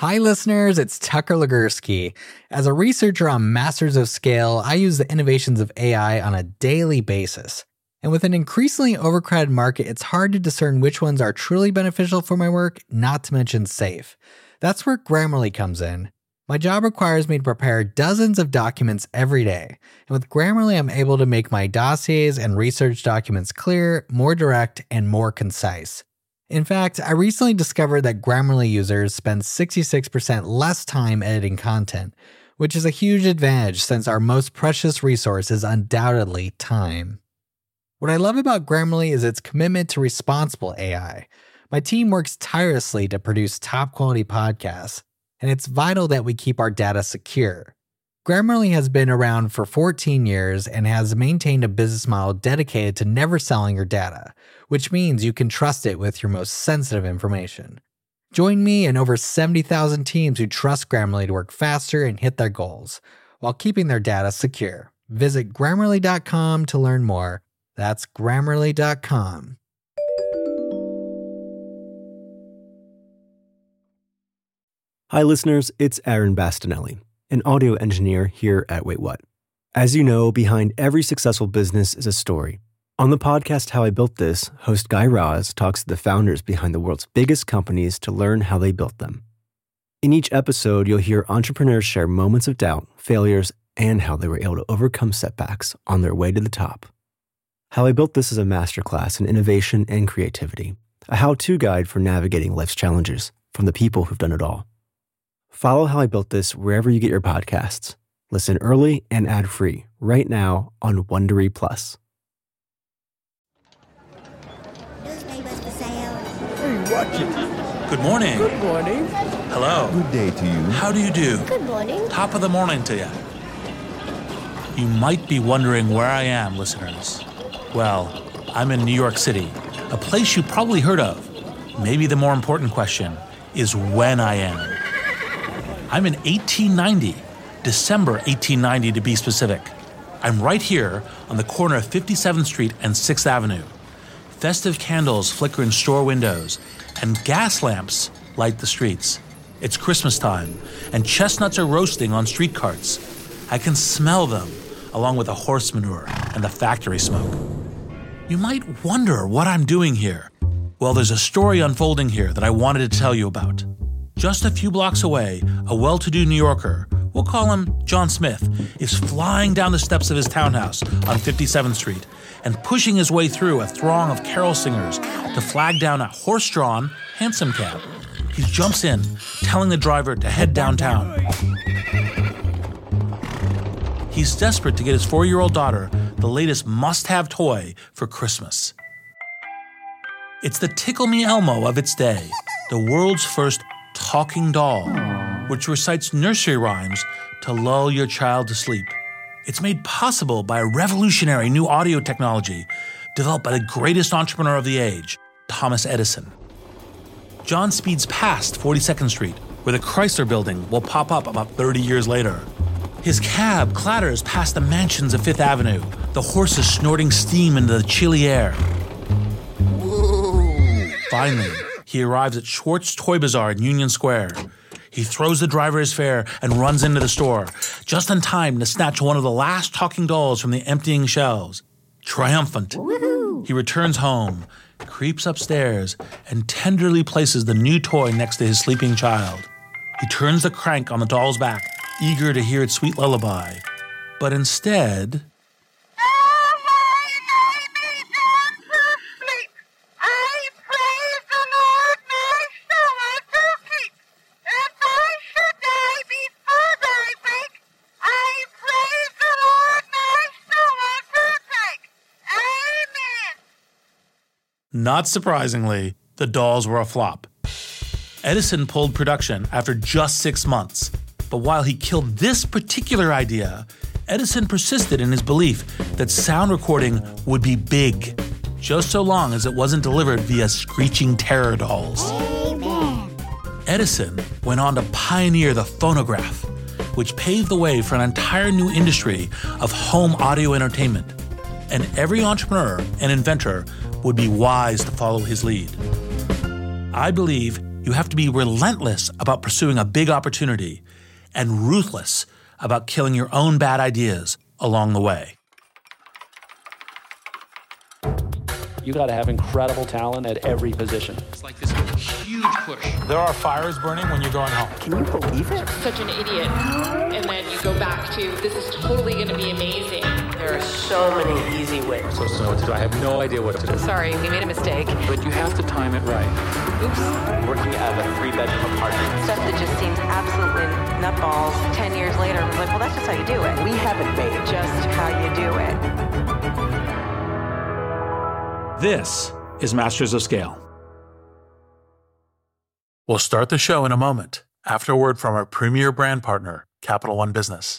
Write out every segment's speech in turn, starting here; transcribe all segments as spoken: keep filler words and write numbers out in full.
Hi listeners, it's Tucker Legursky. As a researcher on Masters of Scale, I use the innovations of A I on a daily basis. And with an increasingly overcrowded market, it's hard to discern which ones are truly beneficial for my work, not to mention safe. That's where Grammarly comes in. My job requires me to prepare dozens of documents every day. And with Grammarly, I'm able to make my dossiers and research documents clear, more direct, and more concise. In fact, I recently discovered that Grammarly users spend sixty-six percent less time editing content, which is a huge advantage since our most precious resource is undoubtedly time. What I love about Grammarly is its commitment to responsible A I. My team works tirelessly to produce top-quality podcasts, and it's vital that we keep our data secure. Grammarly has been around for fourteen years and has maintained a business model dedicated to never selling your data, which means you can trust it with your most sensitive information. Join me and over seventy thousand teams who trust Grammarly to work faster and hit their goals, while keeping their data secure. Visit Grammarly dot com to learn more. That's Grammarly dot com. Hi listeners, it's Aaron Bastinelli, an audio engineer here at Wait What. As you know, behind every successful business is a story. On the podcast How I Built This, host Guy Raz talks to the founders behind the world's biggest companies to learn how they built them. In each episode, you'll hear entrepreneurs share moments of doubt, failures, and how they were able to overcome setbacks on their way to the top. How I Built This is a masterclass in innovation and creativity, a how-to guide for navigating life's challenges from the people who've done it all. Follow How I Built This wherever you get your podcasts. Listen early and ad-free right now on Wondery Plus. Newspapers for sale. Hey, watch it. Good morning. Good morning. Hello. Good day to you. How do you do? Good morning. Top of the morning to you. You might be wondering where I am, listeners. Well, I'm in New York City, a place you probably heard of. Maybe the more important question is when I am. I'm in eighteen ninety, December eighteen ninety to be specific. I'm right here on the corner of fifty-seventh Street and sixth Avenue. Festive candles flicker in store windows, and gas lamps light the streets. It's Christmas time, and chestnuts are roasting on street carts. I can smell them, along with the horse manure and the factory smoke. You might wonder what I'm doing here. Well, there's a story unfolding here that I wanted to tell you about. Just a few blocks away, a well-to-do New Yorker, we'll call him John Smith, is flying down the steps of his townhouse on fifty-seventh Street and pushing his way through a throng of carol singers to flag down a horse-drawn hansom cab. He jumps in, telling the driver to head downtown. He's desperate to get his four-year-old daughter the latest must-have toy for Christmas. It's the Tickle Me Elmo of its day, the world's first talking doll, which recites nursery rhymes to lull your child to sleep. It's made possible by a revolutionary new audio technology developed by the greatest entrepreneur of the age, Thomas Edison. John speeds past forty-second Street, where the Chrysler Building will pop up about thirty years later. His cab clatters past the mansions of Fifth Avenue, the horses snorting steam into the chilly air. Whoa. Finally, he arrives at Schwartz Toy Bazaar in Union Square. He throws the driver his fare and runs into the store, just in time to snatch one of the last talking dolls from the emptying shelves. Triumphant, Woohoo. he returns home, creeps upstairs, and tenderly places the new toy next to his sleeping child. He turns the crank on the doll's back, eager to hear its sweet lullaby. But instead... Not surprisingly, the dolls were a flop. Edison pulled production after just six months. But while he killed this particular idea, Edison persisted in his belief that sound recording would be big, just so long as it wasn't delivered via screeching terror dolls. Amen. Edison went on to pioneer the phonograph, which paved the way for an entire new industry of home audio entertainment. And every entrepreneur and inventor would be wise to follow his lead. I believe you have to be relentless about pursuing a big opportunity and ruthless about killing your own bad ideas along the way. You got to have incredible talent at every position. It's like this huge push. There are fires burning when you're going home. Can you believe it? Such an idiot. And then you go back to, this is totally going to be amazing. There are so many easy ways. So, so what to do? I have no idea what to do. Sorry, we made a mistake. But you have to time it right. Oops. Working out of a three-bedroom apartment. Stuff that just seems absolutely nutballs. Ten years later, I was like, well, that's just how you do it. We haven't made Just how you do it. This is Masters of Scale. We'll start the show in a moment after a word from our premier brand partner, Capital One Business.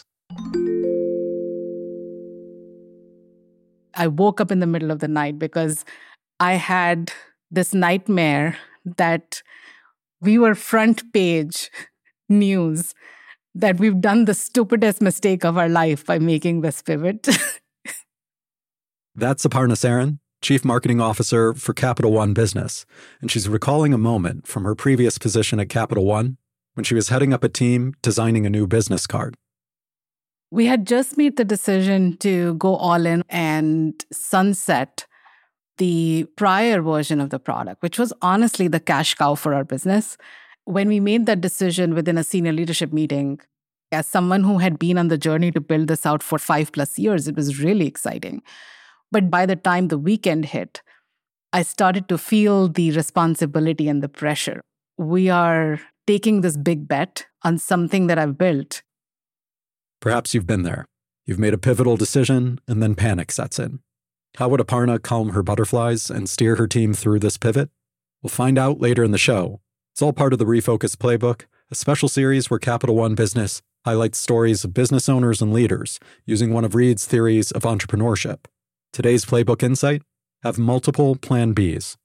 I woke up in the middle of the night because I had this nightmare that we were front page news, that we've done the stupidest mistake of our life by making this pivot. That's Aparna Saran, Chief Marketing Officer for Capital One Business, and she's recalling a moment from her previous position at Capital One when she was heading up a team designing a new business card. We had just made the decision to go all in and sunset the prior version of the product, which was honestly the cash cow for our business. When we made that decision within a senior leadership meeting, as someone who had been on the journey to build this out for five plus years, it was really exciting. But by the time the weekend hit, I started to feel the responsibility and the pressure. We are taking this big bet on something that I've built. Perhaps you've been there. You've made a pivotal decision, and then panic sets in. How would Aparna calm her butterflies and steer her team through this pivot? We'll find out later in the show. It's all part of the Refocus Playbook, a special series where Capital One Business highlights stories of business owners and leaders using one of Reid's theories of entrepreneurship. Today's Playbook Insight: have multiple Plan Bs.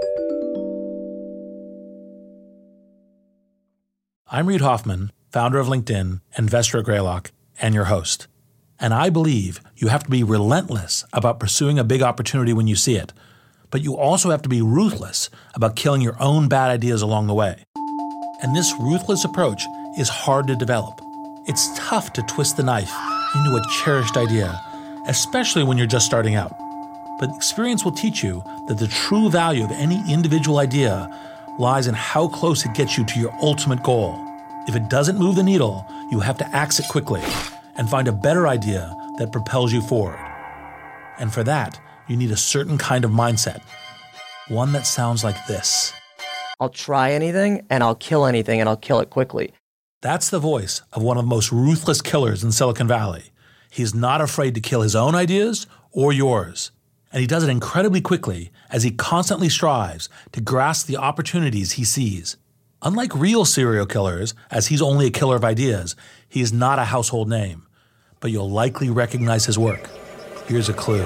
I'm Reid Hoffman, founder of LinkedIn, investor at Greylock, and your host. And I believe you have to be relentless about pursuing a big opportunity when you see it, but you also have to be ruthless about killing your own bad ideas along the way. And this ruthless approach is hard to develop. It's tough to twist the knife into a cherished idea, especially when you're just starting out. But experience will teach you that the true value of any individual idea lies in how close it gets you to your ultimate goal. If it doesn't move the needle, you have to axe it quickly and find a better idea that propels you forward. And for that, you need a certain kind of mindset, one that sounds like this. I'll try anything, and I'll kill anything, and I'll kill it quickly. That's the voice of one of the most ruthless killers in Silicon Valley. He's not afraid to kill his own ideas or yours. And he does it incredibly quickly as he constantly strives to grasp the opportunities he sees. Unlike real serial killers, as he's only a killer of ideas, he is not a household name. But you'll likely recognize his work. Here's a clue.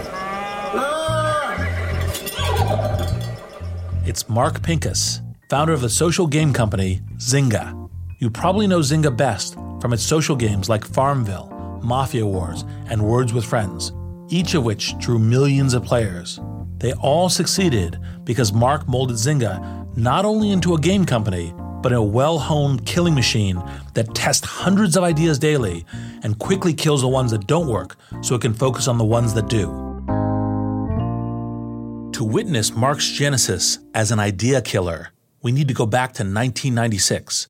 It's Mark Pincus, founder of the social game company Zynga. You probably know Zynga best from its social games like Farmville, Mafia Wars, and Words with Friends, each of which drew millions of players. They all succeeded because Mark molded Zynga not only into a game company, but a well-honed killing machine that tests hundreds of ideas daily and quickly kills the ones that don't work so it can focus on the ones that do. To witness Mark's genesis as an idea killer, we need to go back to nineteen ninety-six.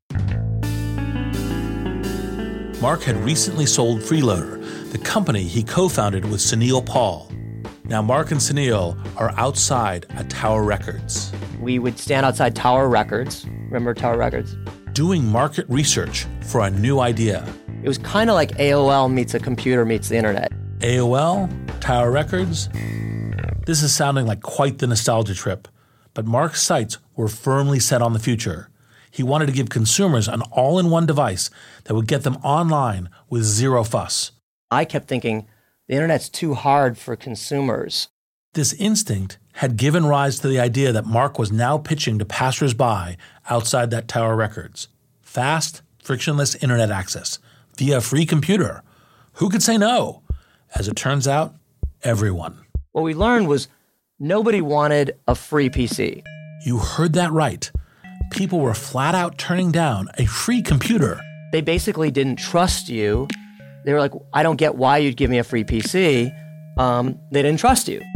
Mark had recently sold Freeloader, the company he co-founded with Sunil Paul. Now Mark and Sunil are outside at Tower Records. We would stand outside Tower Records. Remember Tower Records? Doing market research for a new idea. It was kind of like A O L meets a computer meets the internet. A O L? Tower Records? This is sounding like quite the nostalgia trip, but Mark's sights were firmly set on the future. He wanted to give consumers an all-in-one device that would get them online with zero fuss. I kept thinking, the internet's too hard for consumers. This instinct had given rise to the idea that Mark was now pitching to passersby outside that Tower Records. Fast, frictionless internet access via a free computer. Who could say no? As it turns out, everyone. What we learned was nobody wanted a free P C. You heard that right. people were flat out turning down a free computer. They basically didn't trust you. They were like, I don't get why you'd give me a free P C. Um, they didn't trust you.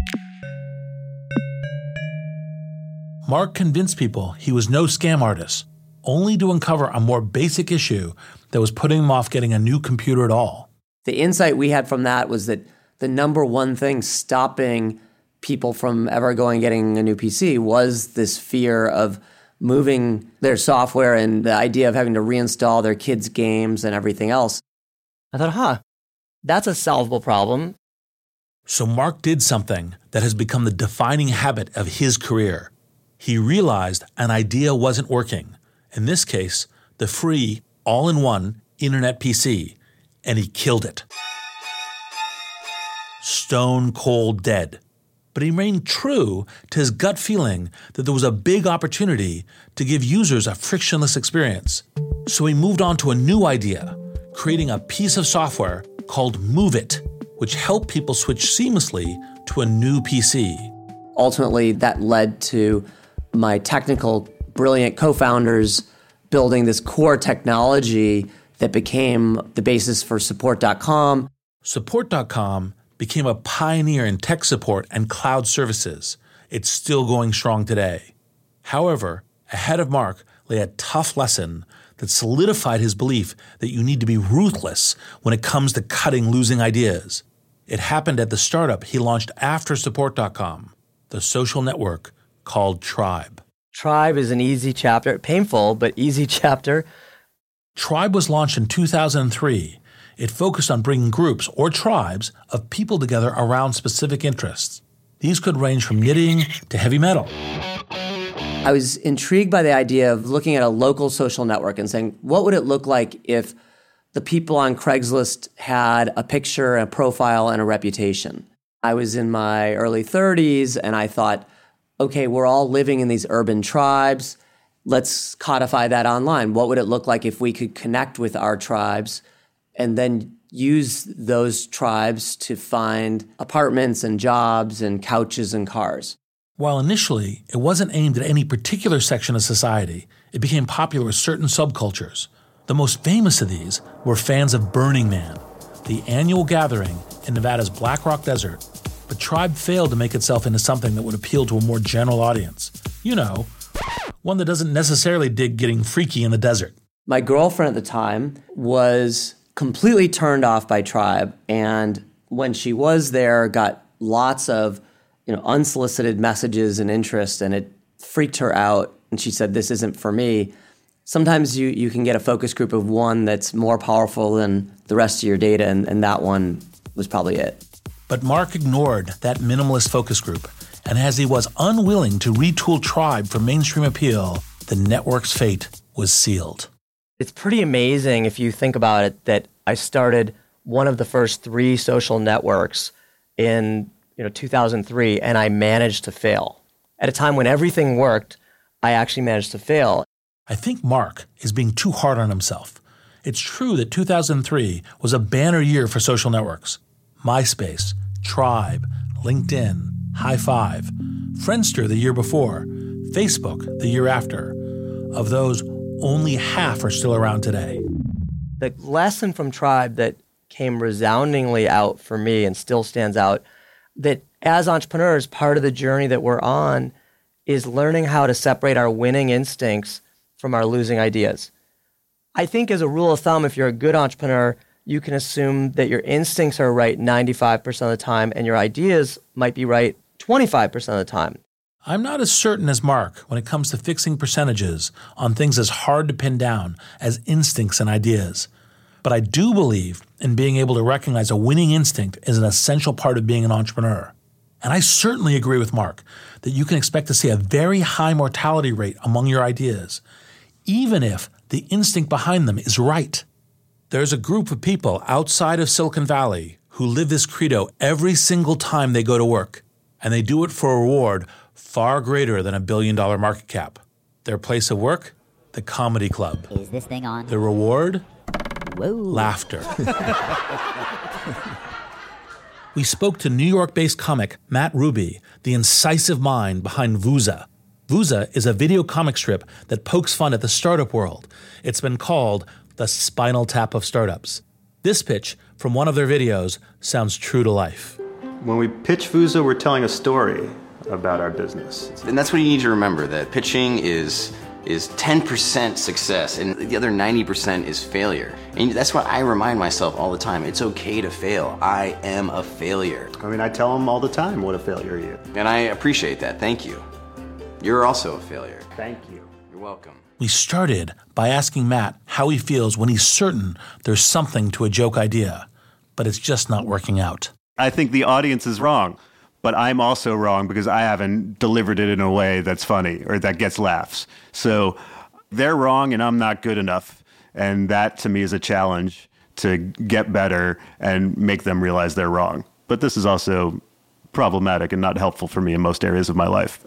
Mark convinced people he was no scam artist, only to uncover a more basic issue that was putting him off getting a new computer at all. The insight we had from that was that the number one thing stopping people from ever going and getting a new P C was this fear of moving their software and the idea of having to reinstall their kids' games and everything else. I thought, huh, that's a solvable problem. So Mark did something that has become the defining habit of his career. He realized an idea wasn't working. In this case, the free, all-in-one internet P C, and he killed it. Stone cold dead. But he remained true to his gut feeling that there was a big opportunity to give users a frictionless experience. So he moved on to a new idea, creating a piece of software called MoveIt, which helped people switch seamlessly to a new P C. Ultimately, that led to my technical, brilliant co-founders building this core technology that became the basis for Support dot com. Support dot com became a pioneer in tech support and cloud services. It's still going strong today. However, ahead of Mark lay a tough lesson that solidified his belief that you need to be ruthless when it comes to cutting losing ideas. It happened at the startup he launched after Support dot com, the social network called Tribe. Tribe is an easy chapter, painful, but easy chapter. Tribe was launched in two thousand three. It focused on bringing groups or tribes of people together around specific interests. These could range from knitting to heavy metal. I was intrigued by the idea of looking at a local social network and saying, what would it look like if the people on Craigslist had a picture, a profile, and a reputation? I was in my early thirties, and I thought, okay, we're all living in these urban tribes. Let's codify that online. What would it look like if we could connect with our tribes and then use those tribes to find apartments and jobs and couches and cars? While initially it wasn't aimed at any particular section of society, it became popular with certain subcultures. The most famous of these were fans of Burning Man, the annual gathering in Nevada's Black Rock Desert. But Tribe failed to make itself into something that would appeal to a more general audience. You know, one that doesn't necessarily dig getting freaky in the desert. My girlfriend at the time was completely turned off by Tribe, and when she was there, got lots of, you know, unsolicited messages and interest, and it freaked her out. And she said, "This isn't for me." Sometimes you you can get a focus group of one that's more powerful than the rest of your data, and, and that one was probably it. But Mark ignored that minimalist focus group, and as he was unwilling to retool Tribe for mainstream appeal, the network's fate was sealed. It's pretty amazing if you think about it that I started one of the first three social networks in you know two thousand three, and I managed to fail. At a time when everything worked, I actually managed to fail. I think Mark is being too hard on himself. It's true that two thousand three was a banner year for social networks. MySpace, Tribe, LinkedIn, High Five, Friendster the year before, Facebook the year after. Of those, only half are still around today. The lesson from Tribe that came resoundingly out for me and still stands out, that as entrepreneurs, part of the journey that we're on is learning how to separate our winning instincts from our losing ideas. I think as a rule of thumb, if you're a good entrepreneur, you can assume that your instincts are right ninety-five percent of the time and your ideas might be right twenty-five percent of the time. I'm not as certain as Mark when it comes to fixing percentages on things as hard to pin down as instincts and ideas. But I do believe in being able to recognize a winning instinct is an essential part of being an entrepreneur. And I certainly agree with Mark that you can expect to see a very high mortality rate among your ideas, even if the instinct behind them is right. There's a group of people outside of Silicon Valley who live this credo every single time they go to work, and they do it for a reward far greater than a billion dollar market cap. Their place of work? The Comedy Club. Is this thing on? The reward? Whoa. Laughter. We spoke to New York-based comic Matt Ruby, the incisive mind behind Vuza. Vuza is a video comic strip that pokes fun at the startup world. It's been called the Spinal Tap of startups. This pitch from one of their videos sounds true to life. When we pitch Vuza, we're telling a story about our business. And that's what you need to remember, that pitching is is ten percent success and the other ninety percent is failure. And that's what I remind myself all the time. It's okay to fail. I am a failure. I mean, I tell them all the time what a failure you. And I appreciate that. Thank you. You're also a failure. Thank you. You're welcome. We started by asking Matt how he feels when he's certain there's something to a joke idea, but it's just not working out. I think the audience is wrong, but I'm also wrong because I haven't delivered it in a way that's funny or that gets laughs. So they're wrong and I'm not good enough. And that to me is a challenge to get better and make them realize they're wrong. But this is also problematic and not helpful for me in most areas of my life.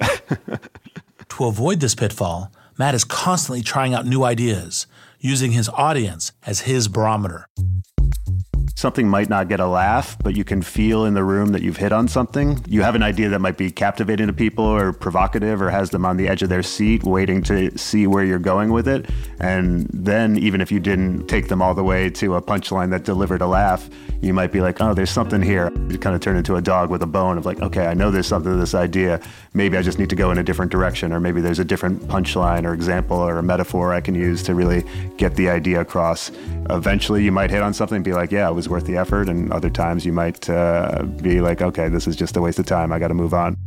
To avoid this pitfall, Matt is constantly trying out new ideas, using his audience as his barometer. Something might not get a laugh, but you can feel in the room that you've hit on something. You have an idea that might be captivating to people or provocative or has them on the edge of their seat waiting to see where you're going with it. And then even if you didn't take them all the way to a punchline that delivered a laugh, you might be like, oh, there's something here. You kind of turn into a dog with a bone of like, okay, I know there's something to this idea. Maybe I just need to go in a different direction, or maybe there's a different punchline or example or a metaphor I can use to really get the idea across. Eventually you might hit on something and be like, yeah, it was worth the effort. And other times you might uh, be like, okay, this is just a waste of time. I got to move on.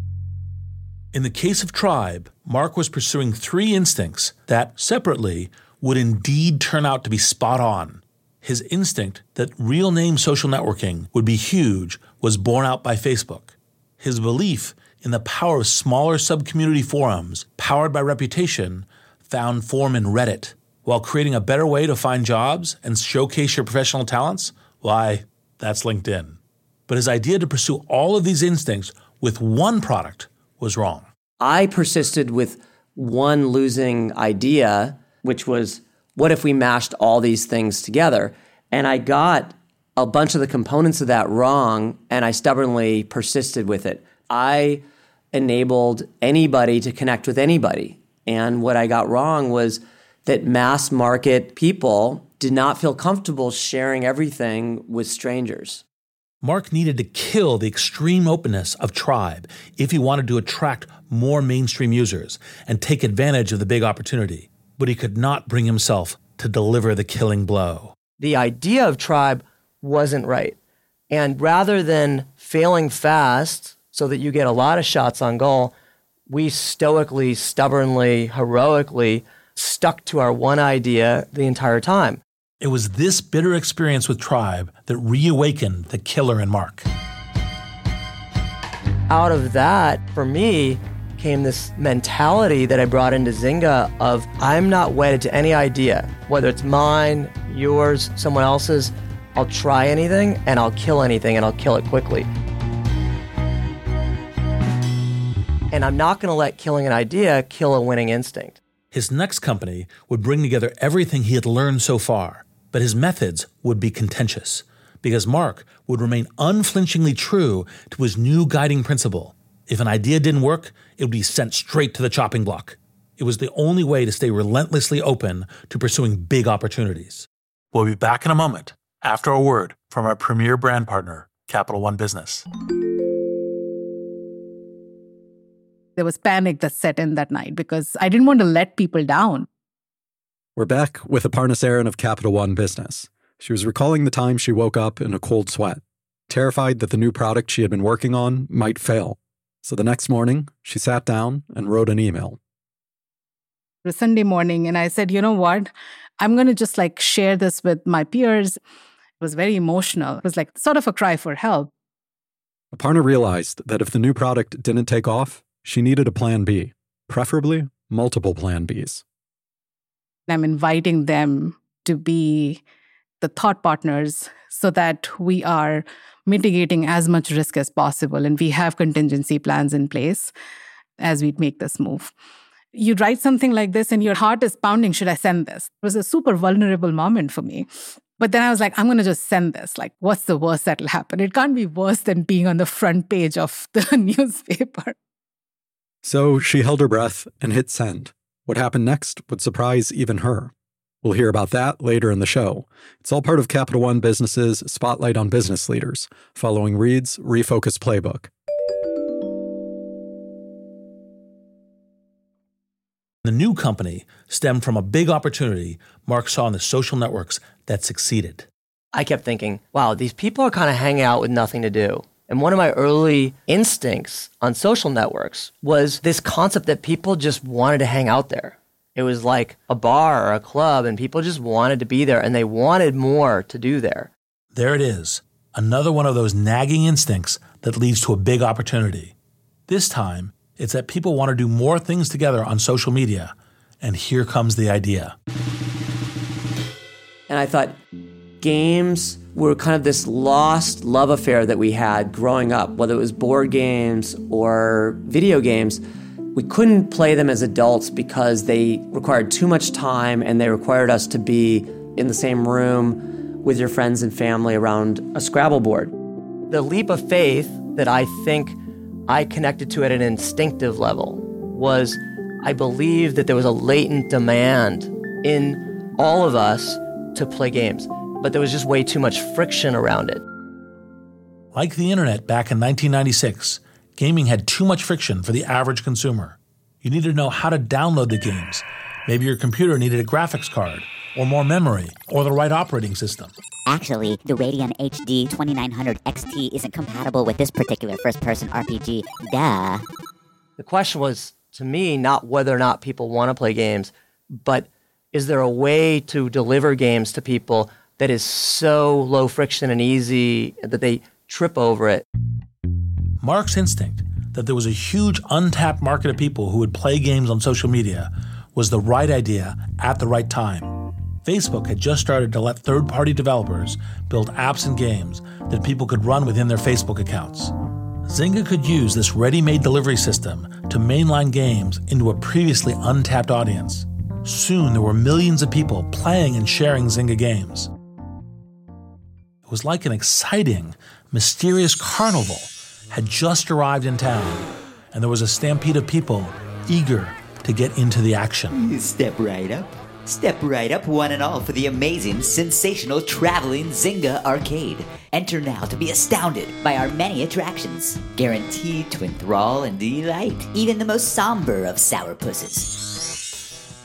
In the case of Tribe, Mark was pursuing three instincts that, separately, would indeed turn out to be spot on. His instinct that real-name social networking would be huge was borne out by Facebook. His belief in the power of smaller sub-community forums, powered by reputation, found form in Reddit. While creating a better way to find jobs and showcase your professional talents, why, that's LinkedIn. But his idea to pursue all of these instincts with one product was wrong. I persisted with one losing idea, which was, what if we mashed all these things together? And I got a bunch of the components of that wrong, and I stubbornly persisted with it. I enabled anybody to connect with anybody. And what I got wrong was that mass market people did not feel comfortable sharing everything with strangers. Mark needed to kill the extreme openness of Tribe if he wanted to attract more mainstream users and take advantage of the big opportunity. But he could not bring himself to deliver the killing blow. The idea of Tribe wasn't right. And rather than failing fast so that you get a lot of shots on goal, we stoically, stubbornly, heroically stuck to our one idea the entire time. It was this bitter experience with Tribe that reawakened the killer in Mark. Out of that, for me, came this mentality that I brought into Zynga of I'm not wedded to any idea, whether it's mine, yours, someone else's. I'll try anything and I'll kill anything and I'll kill it quickly. And I'm not going to let killing an idea kill a winning instinct. His next company would bring together everything he had learned so far, but his methods would be contentious because Mark would remain unflinchingly true to his new guiding principle. If an idea didn't work, it would be sent straight to the chopping block. It was the only way to stay relentlessly open to pursuing big opportunities. We'll be back in a moment after a word from our premier brand partner, Capital One Business. There was panic that set in that night because I didn't want to let people down. We're back with Aparna Saran of Capital One Business. She was recalling the time she woke up in a cold sweat, terrified that the new product she had been working on might fail. So the next morning, she sat down and wrote an email. It was Sunday morning, and I said, you know what? I'm going to just like share this with my peers. It was very emotional. It was like sort of a cry for help. Aparna realized that if the new product didn't take off, she needed a plan B, preferably multiple plan Bs. I'm inviting them to be the thought partners so that we are mitigating as much risk as possible and we have contingency plans in place as we make this move. You write something like this and your heart is pounding, should I send this? It was a super vulnerable moment for me. But then I was like, I'm going to just send this. Like, what's the worst that'll happen? It can't be worse than being on the front page of the newspaper. So she held her breath and hit send. What happened next would surprise even her. We'll hear about that later in the show. It's all part of Capital One Business's Spotlight on Business Leaders, following Reed's Refocus Playbook. The new company stemmed from a big opportunity Mark saw in the social networks that succeeded. I kept thinking, wow, these people are kind of hanging out with nothing to do. And one of my early instincts on social networks was this concept that people just wanted to hang out there. It was like a bar or a club, and people just wanted to be there, and they wanted more to do there. There it is, another one of those nagging instincts that leads to a big opportunity. This time, it's that people want to do more things together on social media, and here comes the idea. And I thought games were kind of this lost love affair that we had growing up, whether it was board games or video games. We couldn't play them as adults because they required too much time and they required us to be in the same room with your friends and family around a Scrabble board. The leap of faith that I think I connected to at an instinctive level was I believed that there was a latent demand in all of us to play games, but there was just way too much friction around it. Like the internet back in nineteen ninety-six, gaming had too much friction for the average consumer. You needed to know how to download the games. Maybe your computer needed a graphics card, or more memory, or the right operating system. Actually, the Radeon H D twenty-nine hundred X T isn't compatible with this particular first-person R P G. Duh. The question was, to me, not whether or not people want to play games, but is there a way to deliver games to people that is so low friction and easy that they trip over it? Mark's instinct that there was a huge untapped market of people who would play games on social media was the right idea at the right time. Facebook had just started to let third-party developers build apps and games that people could run within their Facebook accounts. Zynga could use this ready-made delivery system to mainline games into a previously untapped audience. Soon, there were millions of people playing and sharing Zynga games. It was like an exciting, mysterious carnival had just arrived in town, and there was a stampede of people eager to get into the action. Step right up. Step right up, one and all, for the amazing, sensational, traveling Zynga Arcade. Enter now to be astounded by our many attractions, guaranteed to enthrall and delight even the most somber of sourpusses.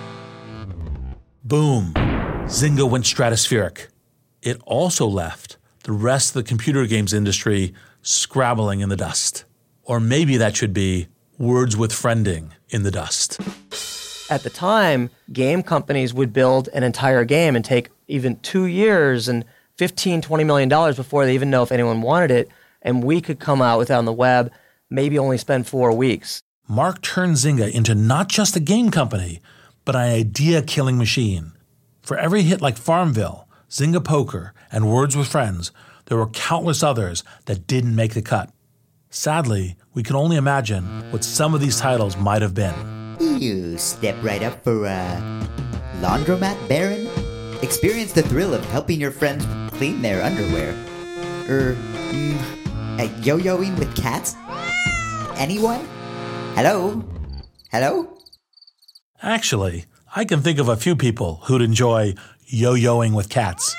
Boom. Zynga went stratospheric. It also left the rest of the computer games industry scrabbling in the dust. Or maybe that should be words with friending in the dust. At the time, game companies would build an entire game and take even two years and fifteen, twenty million dollars before they even know if anyone wanted it. And we could come out with it on the web, maybe only spend four weeks. Mark turned Zynga into not just a game company, but an idea-killing machine. For every hit like Farmville, Zynga Poker, and Words with Friends, there were countless others that didn't make the cut. Sadly, we can only imagine what some of these titles might have been. You step right up for a laundromat baron? Experience the thrill of helping your friends clean their underwear. Er, mm, uh, yo-yoing with cats? Anyone? Hello? Hello? Actually, I can think of a few people who'd enjoy yo-yoing with cats.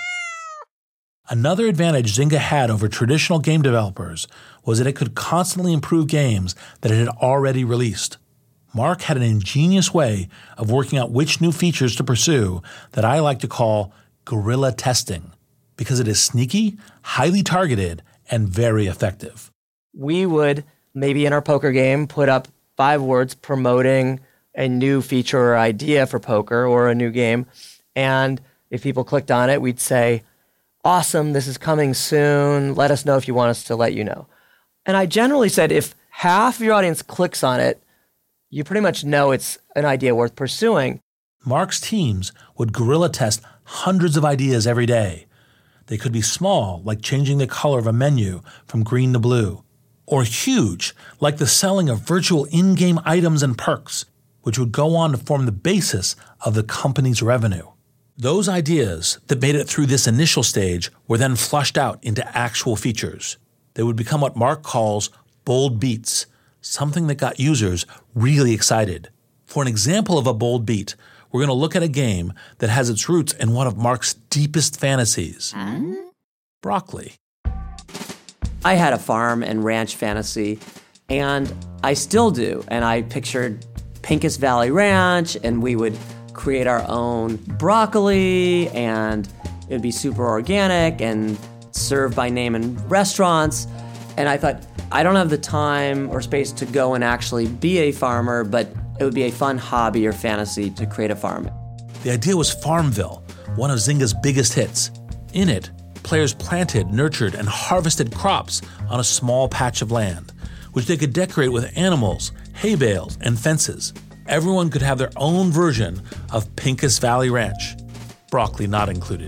Another advantage Zynga had over traditional game developers was that it could constantly improve games that it had already released. Mark had an ingenious way of working out which new features to pursue that I like to call guerrilla testing, because it is sneaky, highly targeted, and very effective. We would, maybe in our poker game, put up five words promoting a new feature or idea for poker or a new game. And if people clicked on it, we'd say, awesome, this is coming soon. Let us know if you want us to let you know. And I generally said, if half of your audience clicks on it, you pretty much know it's an idea worth pursuing. Mark's teams would guerrilla test hundreds of ideas every day. They could be small, like changing the color of a menu from green to blue, or huge, like the selling of virtual in-game items and perks, which would go on to form the basis of the company's revenue. Those ideas that made it through this initial stage were then flushed out into actual features. They would become what Mark calls bold beats, something that got users really excited. For an example of a bold beat, we're going to look at a game that has its roots in one of Mark's deepest fantasies. Huh? Broccoli. I had a farm and ranch fantasy, and I still do. And I pictured Pincus Valley Ranch, and we would create our own broccoli, and it would be super organic and served by name in restaurants. And I thought, I don't have the time or space to go and actually be a farmer, but it would be a fun hobby or fantasy to create a farm. The idea was Farmville, one of Zynga's biggest hits. In it, players planted, nurtured, and harvested crops on a small patch of land, which they could decorate with animals, hay bales, and fences. Everyone could have their own version of Pincus Valley Ranch, broccoli not included.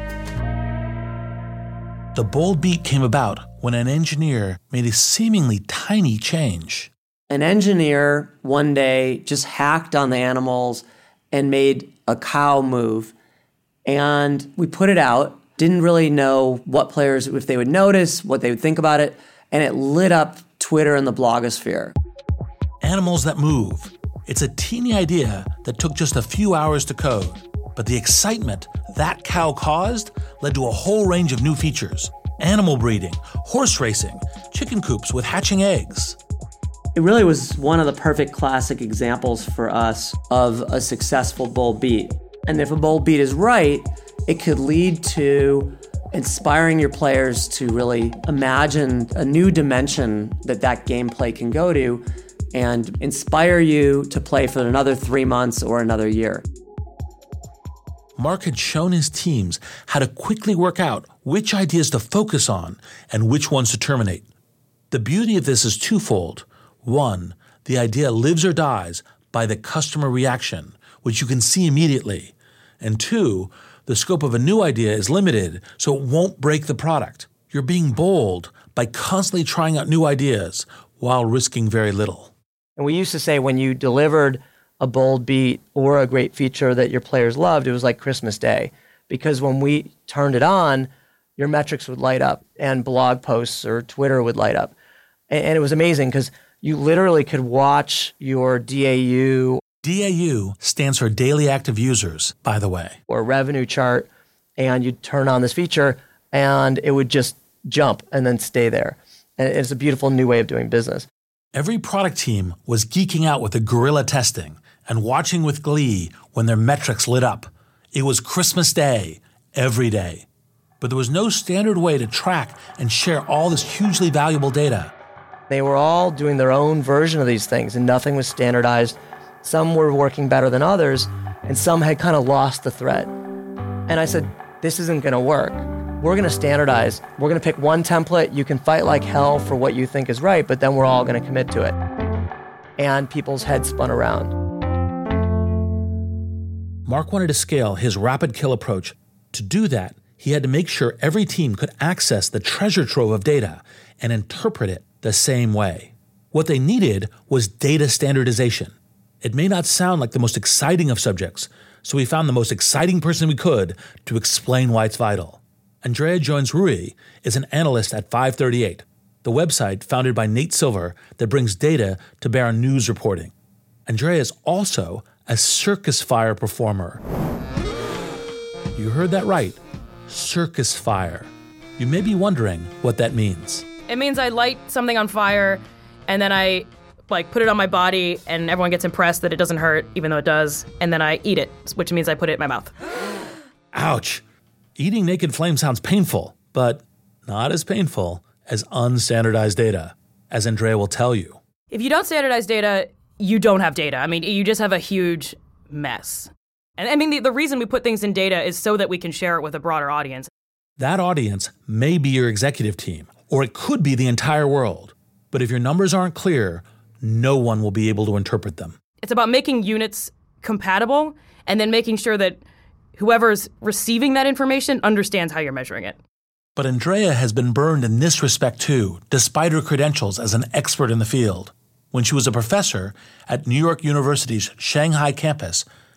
The bold beat came about when an engineer made a seemingly tiny change. An engineer one day just hacked on the animals and made a cow move. And we put it out, didn't really know what players, if they would notice, what they would think about it, and it lit up Twitter and the blogosphere. Animals that move. It's a teeny idea that took just a few hours to code. But the excitement that cow caused led to a whole range of new features. Animal breeding, horse racing, chicken coops with hatching eggs. It really was one of the perfect classic examples for us of a successful bold beat. And if a bold beat is right, it could lead to inspiring your players to really imagine a new dimension that that gameplay can go to and inspire you to play for another three months or another year. Mark had shown his teams how to quickly work out which ideas to focus on and which ones to terminate. The beauty of this is twofold. One, the idea lives or dies by the customer reaction, which you can see immediately. And two, the scope of a new idea is limited, so it won't break the product. You're being bold by constantly trying out new ideas while risking very little. And we used to say when you delivered a bold beat or a great feature that your players loved, it was like Christmas Day. Because when we turned it on, your metrics would light up and blog posts or Twitter would light up. And it was amazing because you literally could watch your D A U. D A U stands for Daily Active Users, by the way. Or revenue chart, and you'd turn on this feature and it would just jump and then stay there. And it's a beautiful new way of doing business. Every product team was geeking out with the guerrilla testing and watching with glee when their metrics lit up. It was Christmas Day, every day. But there was no standard way to track and share all this hugely valuable data. They were all doing their own version of these things, and nothing was standardized. Some were working better than others, and some had kind of lost the thread. And I said, this isn't going to work. We're going to standardize. We're going to pick one template. You can fight like hell for what you think is right, but then we're all going to commit to it. And people's heads spun around. Mark wanted to scale his rapid kill approach. To do that, he had to make sure every team could access the treasure trove of data and interpret it the same way. What they needed was data standardization. It may not sound like the most exciting of subjects, so we found the most exciting person we could to explain why it's vital. Andrea Jones-Rui is an analyst at five thirty-eight, the website founded by Nate Silver that brings data to bear on news reporting. Andrea is also a circus fire performer. You heard that right, circus fire. You may be wondering what that means. It means I light something on fire and then I like put it on my body and everyone gets impressed that it doesn't hurt, even though it does, and then I eat it, which means I put it in my mouth. Ouch. Eating naked flame sounds painful, but not as painful as unstandardized data, as Andrea will tell you. If you don't standardize data, you don't have data. I mean, you just have a huge mess. And I mean, the, the reason we put things in data is so that we can share it with a broader audience. That audience may be your executive team, or it could be the entire world. But if your numbers aren't clear, no one will be able to interpret them. It's about making units compatible and then making sure that whoever's receiving that information understands how you're measuring it. But Andrea has been burned in this respect too, despite her credentials as an expert in the field. When she was a professor at New York University's Shanghai campus,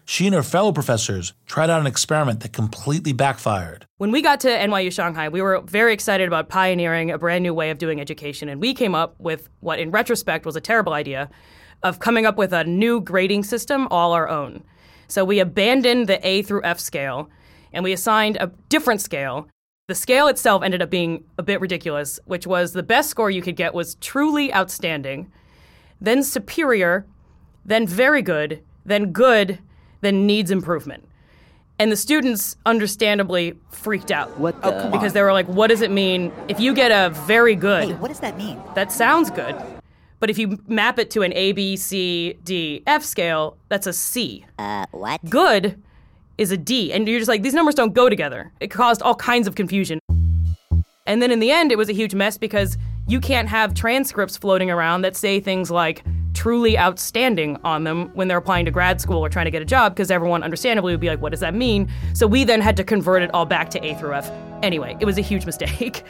She and her fellow professors tried out an experiment that completely backfired. When we got to N Y U Shanghai, we were very excited about pioneering a brand new way of doing education, and we came up with what, in retrospect, was a terrible idea of coming up with a new grading system all our own. So we abandoned the A through F scale, and we assigned a different scale. The scale itself ended up being a bit ridiculous, which was the best score you could get was truly outstanding, then superior, then very good, then good, then needs improvement. And the students understandably freaked out. What the? Oh, because they were like, what does it mean if you get a very good? Hey, what does that mean? That sounds good. But if you map it to an A, B, C, D, F scale, that's a C. Uh, what? Good is a D. And you're just like, these numbers don't go together. It caused all kinds of confusion. And then in the end, it was a huge mess because you can't have transcripts floating around that say things like truly outstanding on them when they're applying to grad school or trying to get a job, because everyone understandably would be like, what does that mean? So we then had to convert it all back to A through F. Anyway, it was a huge mistake.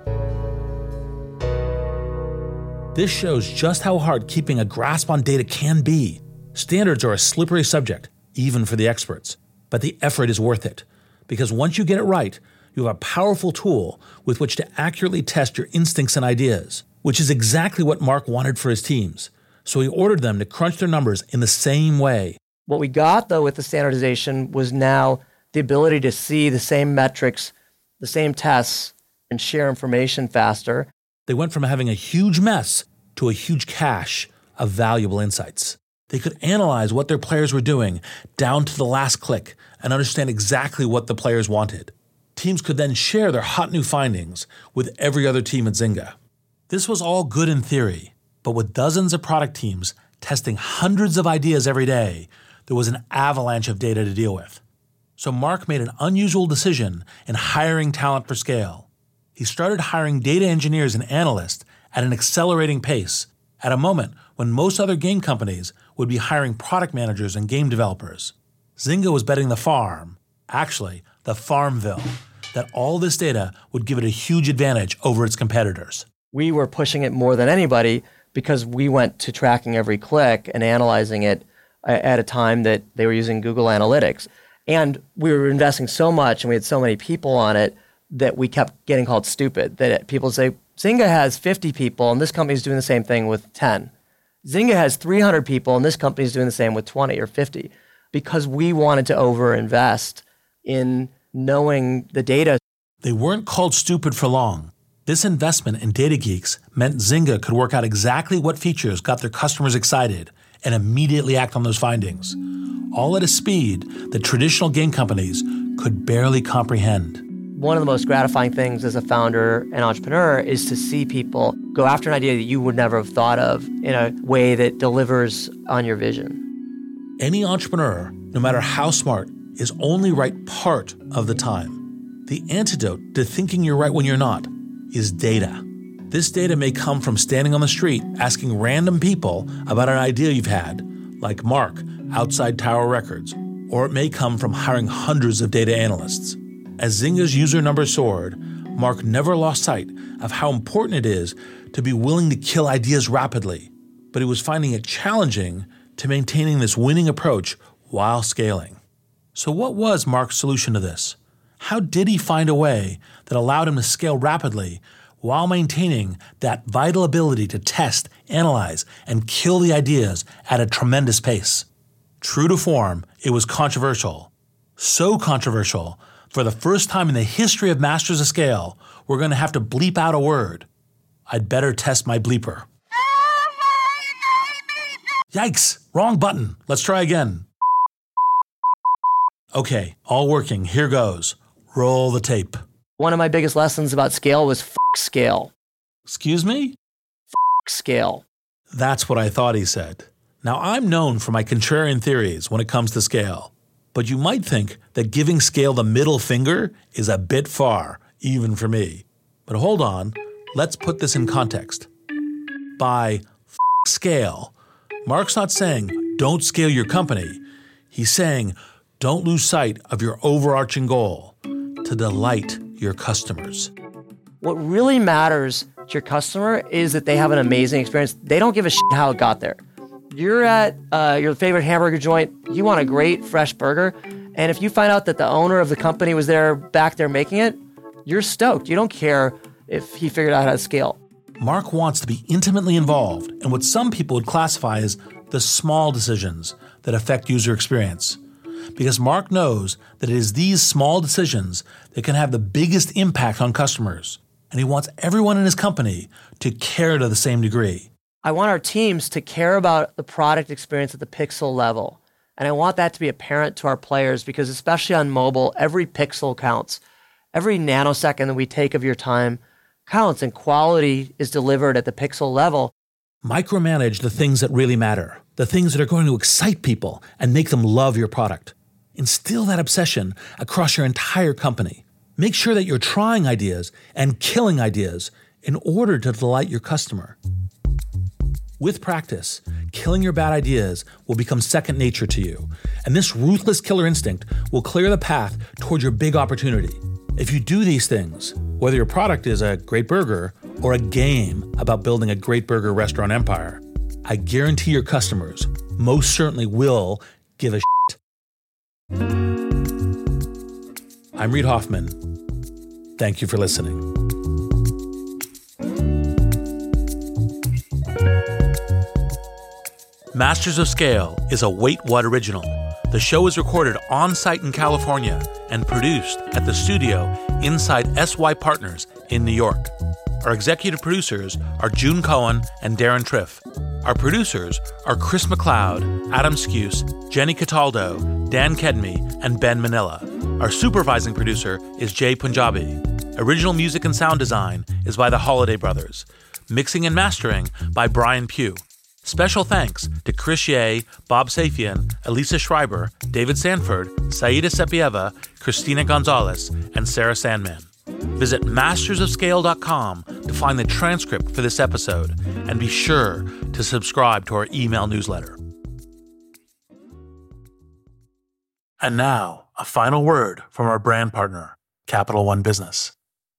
This shows just how hard keeping a grasp on data can be. Standards are a slippery subject, even for the experts. But the effort is worth it, because once you get it right, you have a powerful tool with which to accurately test your instincts and ideas, which is exactly what Mark wanted for his teams. So he ordered them to crunch their numbers in the same way. What we got, though, with the standardization was now the ability to see the same metrics, the same tests, and share information faster. They went from having a huge mess to a huge cache of valuable insights. They could analyze what their players were doing down to the last click and understand exactly what the players wanted. Teams could then share their hot new findings with every other team at Zynga. This was all good in theory, but with dozens of product teams testing hundreds of ideas every day, there was an avalanche of data to deal with. So Mark made an unusual decision in hiring talent for scale. He started hiring data engineers and analysts at an accelerating pace, at a moment when most other game companies would be hiring product managers and game developers. Zynga was betting the farm, actually the Farmville, that all this data would give it a huge advantage over its competitors. We were pushing it more than anybody because we went to tracking every click and analyzing it at a time that they were using Google Analytics. And we were investing so much and we had so many people on it that we kept getting called stupid. That people say, Zynga has fifty people and this company's doing the same thing with ten. Zynga has three hundred people and this company's doing the same with twenty or fifty. Because we wanted to overinvest in knowing the data. They weren't called stupid for long. This investment in data geeks meant Zynga could work out exactly what features got their customers excited and immediately act on those findings, all at a speed that traditional game companies could barely comprehend. One of the most gratifying things as a founder and entrepreneur is to see people go after an idea that you would never have thought of in a way that delivers on your vision. Any entrepreneur, no matter how smart, is only right part of the time. The antidote to thinking you're right when you're not is data. This data may come from standing on the street asking random people about an idea you've had, like Mark outside Tower Records, or it may come from hiring hundreds of data analysts. As Zynga's user numbers soared, Mark never lost sight of how important it is to be willing to kill ideas rapidly, but he was finding it challenging to maintaining this winning approach while scaling. So what was Mark's solution to this? How did he find a way that allowed him to scale rapidly while maintaining that vital ability to test, analyze, and kill the ideas at a tremendous pace? True to form, it was controversial. So controversial, for the first time in the history of Masters of Scale, we're going to have to bleep out a word. I'd better test my bleeper. Yikes, wrong button. Let's try again. Okay, all working. Here goes. Roll the tape. One of my biggest lessons about scale was f*** scale. Excuse me? F*** scale. That's what I thought he said. Now, I'm known for my contrarian theories when it comes to scale, but you might think that giving scale the middle finger is a bit far, even for me. But hold on, let's put this in context. By f*** scale, Mark's not saying don't scale your company. He's saying don't lose sight of your overarching goal, to delight your customers. What really matters to your customer is that they have an amazing experience. They don't give a shit how it got there. You're at uh, your favorite hamburger joint. You want a great, fresh burger. And if you find out that the owner of the company was there back there making it, you're stoked. You don't care if he figured out how to scale. Mark wants to be intimately involved in what some people would classify as the small decisions that affect user experience. Because Mark knows that it is these small decisions that can have the biggest impact on customers. And he wants everyone in his company to care to the same degree. I want our teams to care about the product experience at the pixel level. And I want that to be apparent to our players because especially on mobile, every pixel counts. Every nanosecond that we take of your time counts, and quality is delivered at the pixel level. Micromanage the things that really matter, the things that are going to excite people and make them love your product. Instill that obsession across your entire company. Make sure that you're trying ideas and killing ideas in order to delight your customer. With practice, killing your bad ideas will become second nature to you, and this ruthless killer instinct will clear the path toward your big opportunity. If you do these things, whether your product is a great burger or a game about building a great burger restaurant empire, I guarantee your customers most certainly will give a shit. I'm Reid Hoffman. Thank you for listening. Masters of Scale is a Wait What original. The show is recorded on-site in California and produced at the studio inside S Y Partners in New York. Our executive producers are June Cohen and Darren Triff. Our producers are Chris McLeod, Adam Skuse, Jenny Cataldo, Dan Kedmi, and Ben Manila. Our supervising producer is Jay Punjabi. Original music and sound design is by the Holiday Brothers. Mixing and mastering by Brian Pugh. Special thanks to Chris Ye, Bob Safian, Elisa Schreiber, David Sanford, Saida Sepieva, Christina Gonzalez, and Sarah Sandman. Visit masters of scale dot com to find the transcript for this episode, and be sure to subscribe to our email newsletter. And now, a final word from our brand partner, Capital One Business.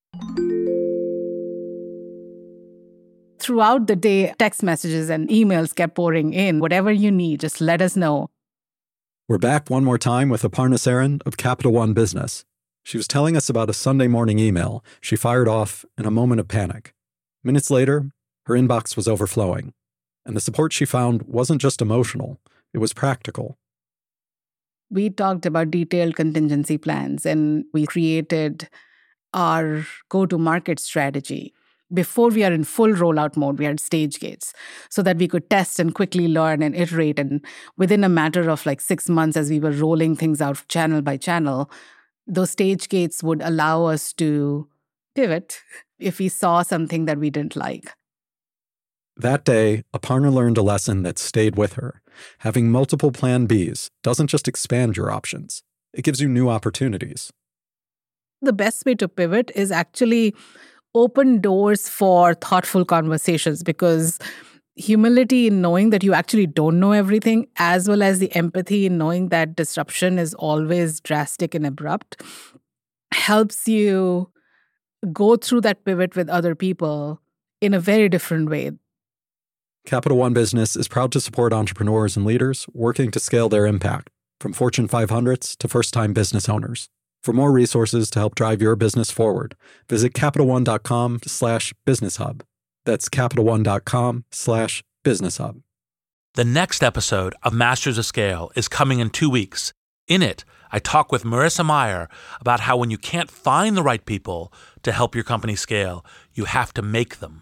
Throughout the day, text messages and emails kept pouring in. Whatever you need, just let us know. We're back one more time with Aparna Saran of Capital One Business. She was telling us about a Sunday morning email she fired off in a moment of panic. Minutes later, her inbox was overflowing. And the support she found wasn't just emotional, it was practical. We talked about detailed contingency plans, and we created our go-to-market strategy. Before we are in full rollout mode, we had stage gates so that we could test and quickly learn and iterate. And within a matter of like six months, as we were rolling things out channel by channel, those stage gates would allow us to pivot if we saw something that we didn't like. That day, Aparna learned a lesson that stayed with her. Having multiple plan Bs doesn't just expand your options. It gives you new opportunities. The best way to pivot is actually open doors for thoughtful conversations, because humility in knowing that you actually don't know everything, as well as the empathy in knowing that disruption is always drastic and abrupt, helps you go through that pivot with other people in a very different way. Capital One Business is proud to support entrepreneurs and leaders working to scale their impact, from Fortune five hundreds to first-time business owners. For more resources to help drive your business forward, visit CapitalOne.com slash Business Hub. That's CapitalOne.com slash Business Hub. The next episode of Masters of Scale is coming in two weeks. In it, I talk with Marissa Meyer about how when you can't find the right people to help your company scale, you have to make them.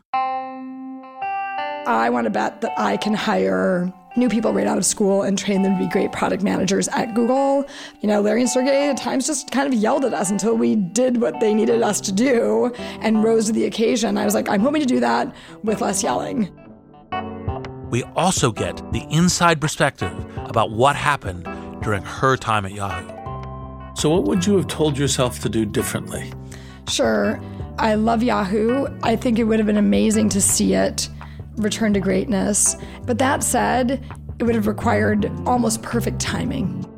I want to bet that I can hire new people right out of school and train them to be great product managers at Google. You know, Larry and Sergey at times just kind of yelled at us until we did what they needed us to do and rose to the occasion. I was like, I'm hoping to do that with less yelling. We also get the inside perspective about what happened during her time at Yahoo. So what would you have told yourself to do differently? Sure. I love Yahoo. I think it would have been amazing to see it return to greatness. But that said, it would have required almost perfect timing.